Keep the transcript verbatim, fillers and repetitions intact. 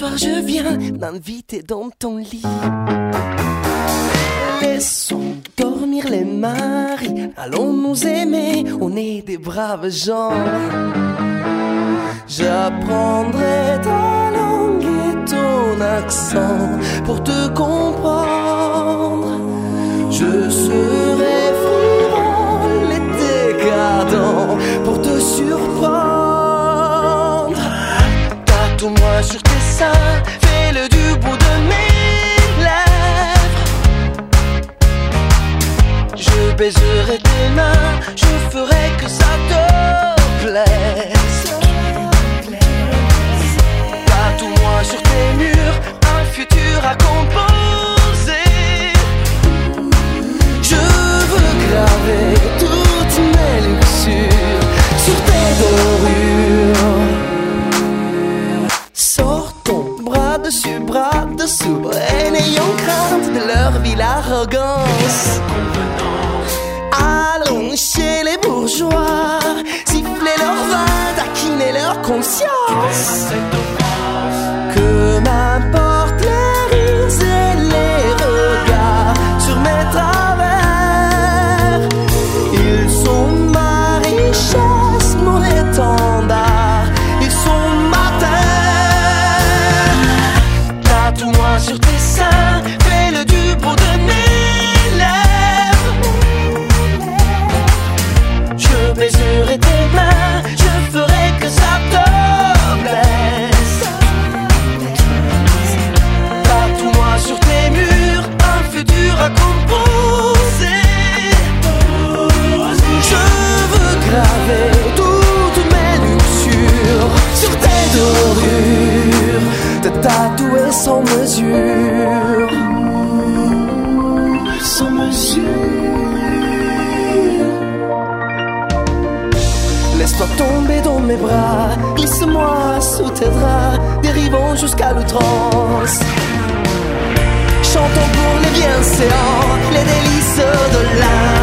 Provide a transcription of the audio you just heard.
soir je viens m'inviter dans ton lit. Laissons dormir les maris, allons nous aimer, on est des braves gens. J'apprendrai ta langue et ton accent pour te comprendre. Je serai frivole et décadent pour te surprendre. Tatoue-moi sur tes seins, fais-le du bout de mes lèvres. Je baiserai tes mains, je ferai que ça te plaise. Tatoue-moi sur tes murs, un futur à composer. Je veux graver toutes mes luxures sur tes dorures. Sors ton bras dessus, bras dessous, et n'ayons crainte de leur vile arrogance. Allons chez les bourgeois, siffler leur vin, taquiner leur conscience. Que m'importent les rires et les regards sur mes travers. Ils sont ma richesse, mon étendard, ils sont ma terre. Tatoue-moi sur tes seins, fais-le du bout de mes lèvres. Je baiserai tes mains, je ferai que ça te plaise. Tatoue-moi sur tes murs, un futur à composer. Je veux graver toutes mes luxures sur tes dorures, te tatouer sans mesure. Sans mesure. Laisse-toi tomber dans mes bras, glisse-moi sous tes draps, dérivons jusqu'à l'outrance. Chantons pour les bienséants, les délices de l'âme.